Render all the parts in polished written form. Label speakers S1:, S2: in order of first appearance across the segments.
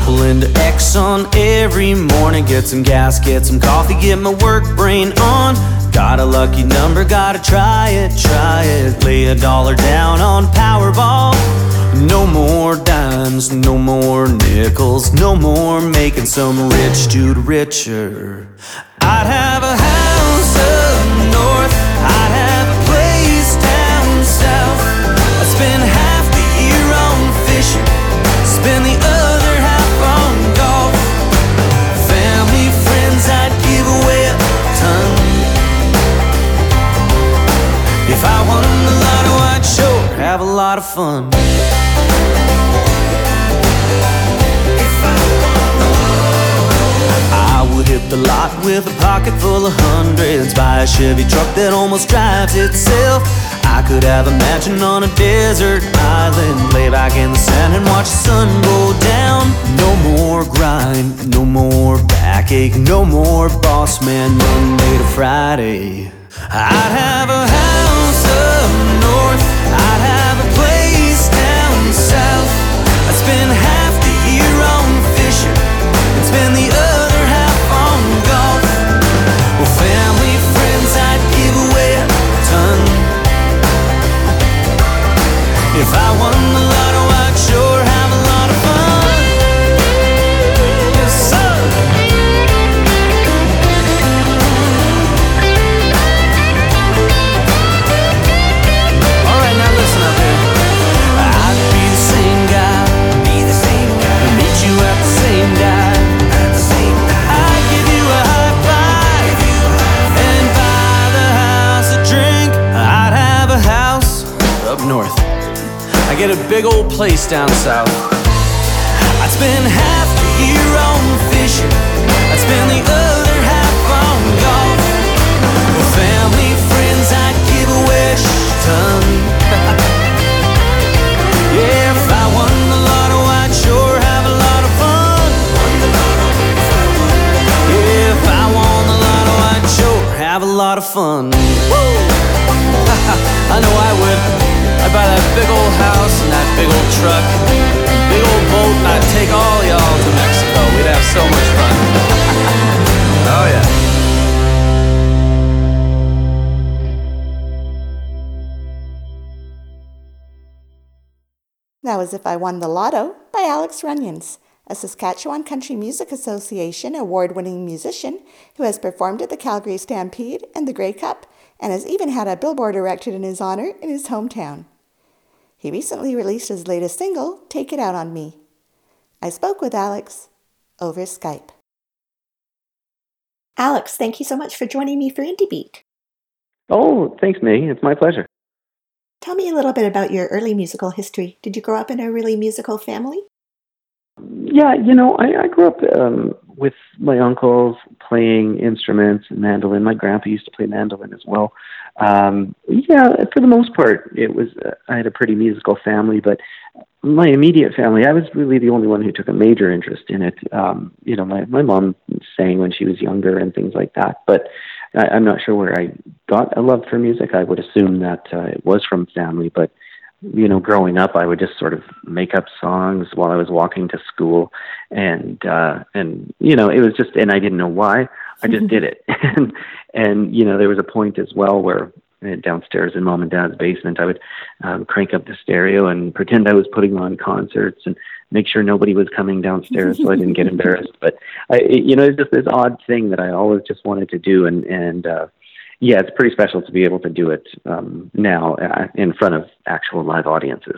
S1: pull into Exxon every morning, get some gas, get some coffee, get my work brain on. Got a lucky number, gotta try it, lay $1 down on Powerball. No more dimes, no more nickels, no more making some rich dude richer. I'd have a house up north, I'd have a place down south. I'd spend half the year on fishing, spend the other half on golf. Family, friends, I'd give away a ton. If I won the lotto, I'd sure have a lot of fun. I would hit the lot with a pocket full of hundreds, buy a Chevy truck that almost drives itself. I could have a mansion on a desert island, lay back in the sand and watch the sun go down. No more grind, no more backache, no more boss man Monday to Friday. I'd have a house up north, I'd have a place down south. I'd spend half the year on fishing and spend the other half on golf. Well, family, friends, I'd give away a ton. If I won the lotto, I'd sure have a lot of fun. Yes, sir. All right, now listen up here. I'd be the same guy, meet you at the same dive. I'd give you a high five and buy the house a drink. I'd have a house up north, I get a big old place down south. I'd spend half the year on fishing, I'd spend the other half on golf. Well, family, friends, I'd give away a ton. Yeah, if I won the lotto, I'd sure have a lot of fun. Yeah, if I won the lotto, I'd sure have a lot of fun. Woo! I know I would. I'd buy that big old house and that big old truck, big old boat, and I'd take all y'all to Mexico. We'd have so much fun. Oh yeah.
S2: That was If I Won the Lotto by Alex Runyons, a Saskatchewan Country Music Association award-winning musician who has performed at the Calgary Stampede and the Grey Cup and has even had a billboard erected in his honor in his hometown. He recently released his latest single, Take It Out on Me. I spoke with Alex over Skype. Alex, thank you so much for joining me for Indie Beat.
S3: Oh, thanks, May. It's my pleasure.
S2: Tell me a little bit about your early musical history. Did you grow up in a really musical family?
S3: Yeah, I grew up with my uncles playing instruments and mandolin. My grandpa used to play mandolin as well. Yeah, for the most part, it was. I had a pretty musical family, but my immediate family, I was really the only one who took a major interest in it. My mom sang when she was younger and things like that, but I'm not sure where I got a love for music. I would assume that it was from family, but growing up, I would just sort of make up songs while I was walking to school, and it was just, and I didn't know why. I just did it, and there was a point as well where downstairs in mom and dad's basement, I would crank up the stereo and pretend I was putting on concerts and make sure nobody was coming downstairs so I didn't get embarrassed. But it's just this odd thing that I always just wanted to do, and yeah, it's pretty special to be able to do it now in front of actual live audiences.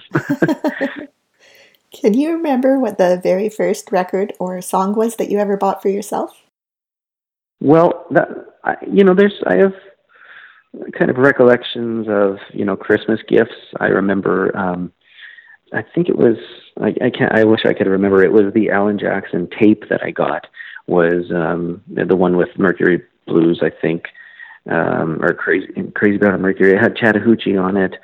S2: Can you remember what the very first record or song was that you ever bought for yourself?
S3: Well, I have kind of recollections of Christmas gifts. I remember. I think it was. I wish I could remember. It was the Alan Jackson tape that I got. Was the one with Mercury Blues, I think. Or Crazy About Mercury. It had Chattahoochee on it.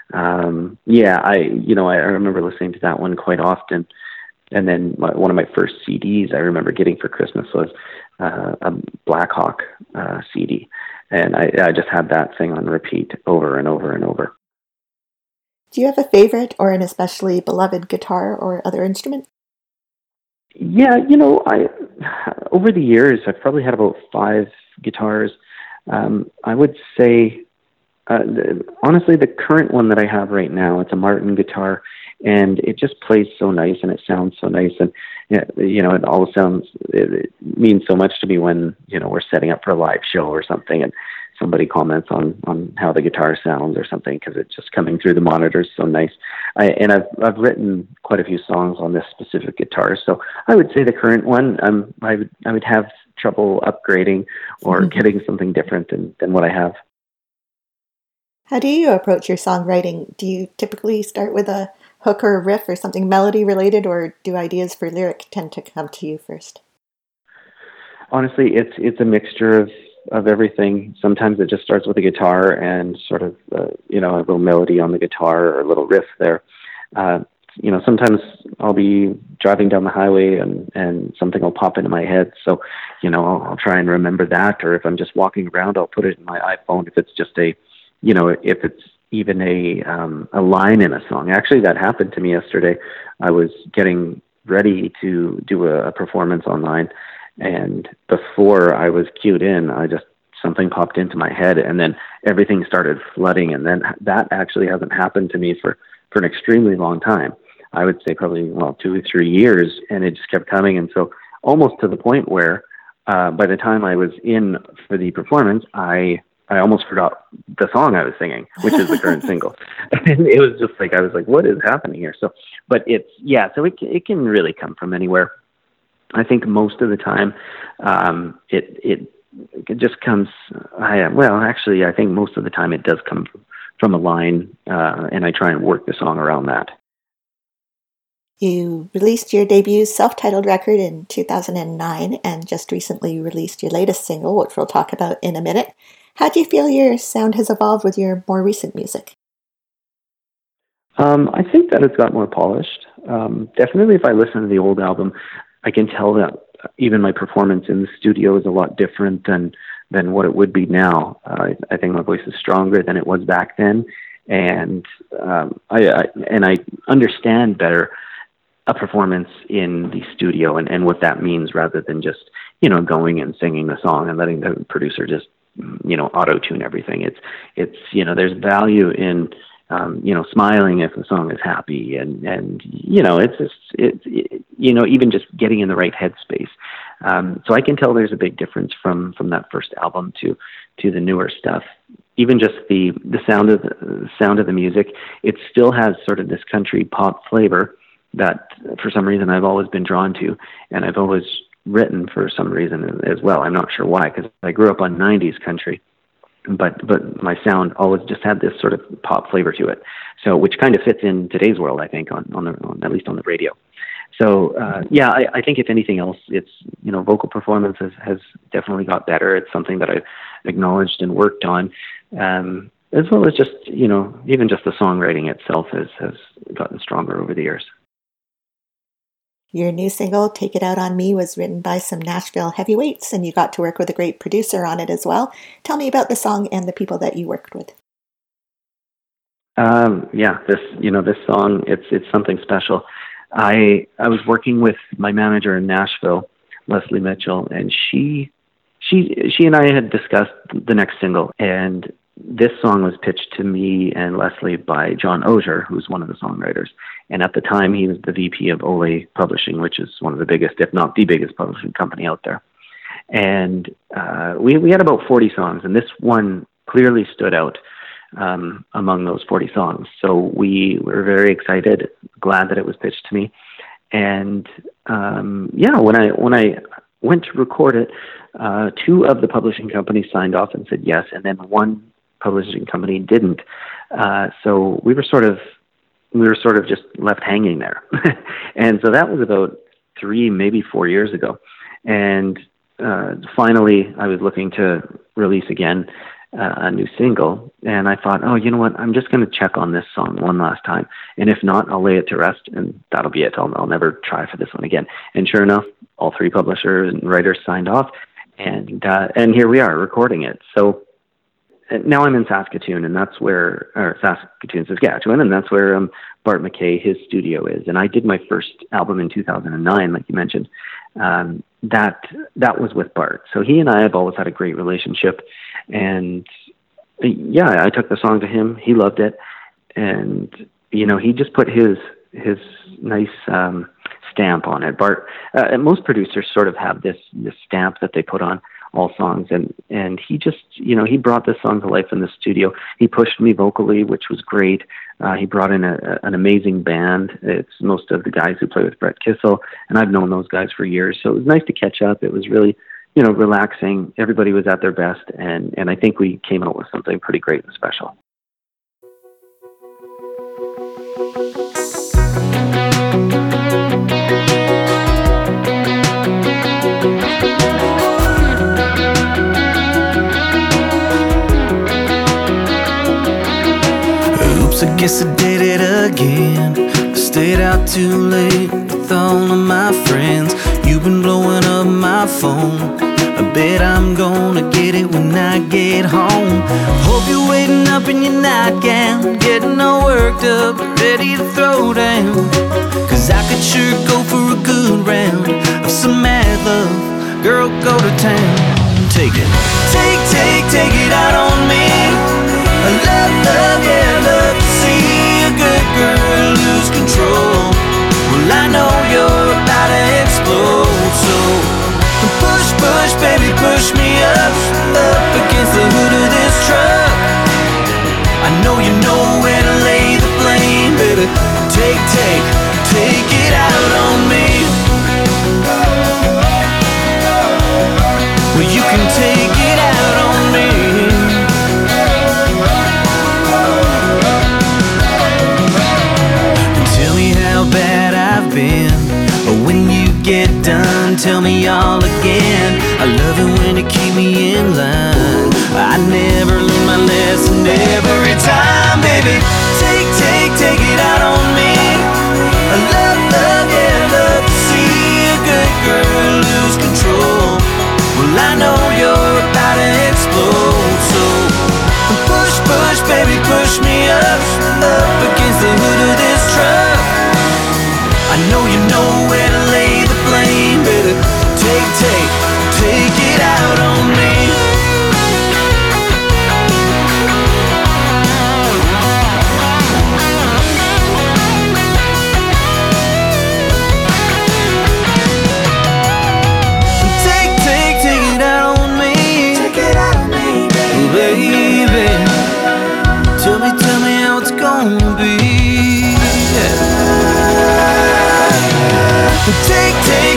S3: I remember listening to that one quite often. And then one of my first CDs I remember getting for Christmas was a Black Hawk CD. And I just had that thing on repeat over and over and over.
S2: Do you have a favorite or an especially beloved guitar or other instrument?
S3: Yeah, I over the years I've probably had about 5 guitars. I would say, honestly, the current one that I have right now, it's a Martin guitar, and it just plays so nice and it sounds so nice, and it all sounds. It means so much to me when we're setting up for a live show or something, and somebody comments on how the guitar sounds or something because it's just coming through the monitors so nice. I've written quite a few songs on this specific guitar, so I would say the current one, I would have trouble upgrading or getting something different than what I have.
S2: How do you approach your songwriting? Do you typically start with a hook or a riff or something melody related, or do ideas for lyric tend to come to you first?
S3: Honestly, it's a mixture of everything. Sometimes it just starts with a guitar and sort of a little melody on the guitar or a little riff there. Sometimes I'll be driving down the highway and something will pop into my head. So, I'll try and remember that. Or if I'm just walking around, I'll put it in my iPhone. If it's just if it's even a line in a song. Actually, that happened to me yesterday. I was getting ready to do a performance online, and before I was cued in, something popped into my head, and then everything started flooding. And then that actually hasn't happened to me for an extremely long time. I would say probably 2 or 3 years, and it just kept coming. And so almost to the point where by the time I was in for the performance, I almost forgot the song I was singing, which is the current single. And it was just like, I was like, what is happening here? So, but so it can really come from anywhere. I think most of the time, it just comes, actually, I think most of the time it does come from a line, and I try and work the song around that.
S2: You released your debut self-titled record in 2009 and just recently released your latest single, which we'll talk about in a minute. How do you feel your sound has evolved with your more recent music?
S3: I think that it's got more polished. Definitely, if I listen to the old album, I can tell that even my performance in the studio is a lot different than what it would be now. I think my voice is stronger than it was back then, and I understand better a performance in the studio and what that means, rather than just going and singing the song and letting the producer just auto tune everything. It's there's value in smiling if the song is happy, and even just getting in the right headspace. So I can tell there's a big difference from that first album to the newer stuff. Even just the sound of the music, it still has sort of this country pop flavor that for some reason I've always been drawn to, and I've always written for some reason as well. I'm not sure why, because I grew up on 90s country, but my sound always just had this sort of pop flavor to it. So, which kind of fits in today's world, I think, on at least on the radio. So, I think if anything else, it's, vocal performance has definitely got better. It's something that I've acknowledged and worked on, as well as just, even just the songwriting itself has gotten stronger over the years.
S2: Your new single, Take It Out on Me, was written by some Nashville heavyweights, and you got to work with a great producer on it as well. Tell me about the song and the people that you worked with. This song, it's something special. I was working with my manager in Nashville, Leslie Mitchell, and she and I had discussed the next single, and this song was pitched to me and Leslie by John Osier, who's one of the songwriters. And at the time, he was the VP of Ole Publishing, which is one of the biggest, if not the biggest, publishing company out there. And we had about 40 songs, and this one clearly stood out among those 40 songs. So we were very excited, glad that it was pitched to me. And when I went to record it, 2 of the publishing companies signed off and said yes, and then one publishing company didn't. So we were sort of just left hanging there. And so that was about 3, maybe 4 years ago. And finally, I was looking to release again a new single. And I thought, oh, you know what? I'm just going to check on this song one last time. And if not, I'll lay it to rest, and that'll be it. I'll never try for this one again. And sure enough, all 3 publishers and writers signed off. And here we are recording it. So
S3: now I'm in Saskatoon, and that's where, or Saskatoon, Saskatchewan, and that's where Bart McKay, his studio is. And I did my first album in 2009, like you mentioned. That was with Bart. So he and I have always had a great relationship. And yeah, I took the song to him. He loved it. And, you know, he just put his nice stamp on it. Bart, most producers sort of have this stamp that they put on all songs, and he just, you know, he brought this song to life in the studio. He pushed me vocally, which was great. He brought in an amazing band. It's most of the guys who play with Brett Kissel, and I've known those guys for years, so it was nice to catch up. It was really, you know, relaxing. Everybody was at their best, and I think we came out with something pretty great and special.
S1: I guess I did it again. I stayed out too late with all of my friends. You've been blowing up my phone. I bet I'm gonna get it when I get home. Hope you're waiting up in your nightgown, getting all worked up, ready to throw down. Cause I could sure go for a good round of some mad love. Girl, go to town. Take it. Take it out on me. Love, yeah, love to see a good girl lose control. Well, I know you're about to explode, so push, baby, push me up against the hood of this truck. I know you know where to lay the blame, baby. Take it out on me. Well, you can take it out on me. Bad I've been. When you get done, tell me all again. I love it when you keep me in line. I never learn my lesson every time, baby. Take it out on me. Love, yeah, love to see a good girl lose control. Well, I know you're about to explode, so push, baby, push me up against the hood of this truck. I know you know where to lay the blame, baby. Take it out on me. Take it out on me. Take it out on me, baby. Tell me how it's gonna be. Yeah. Take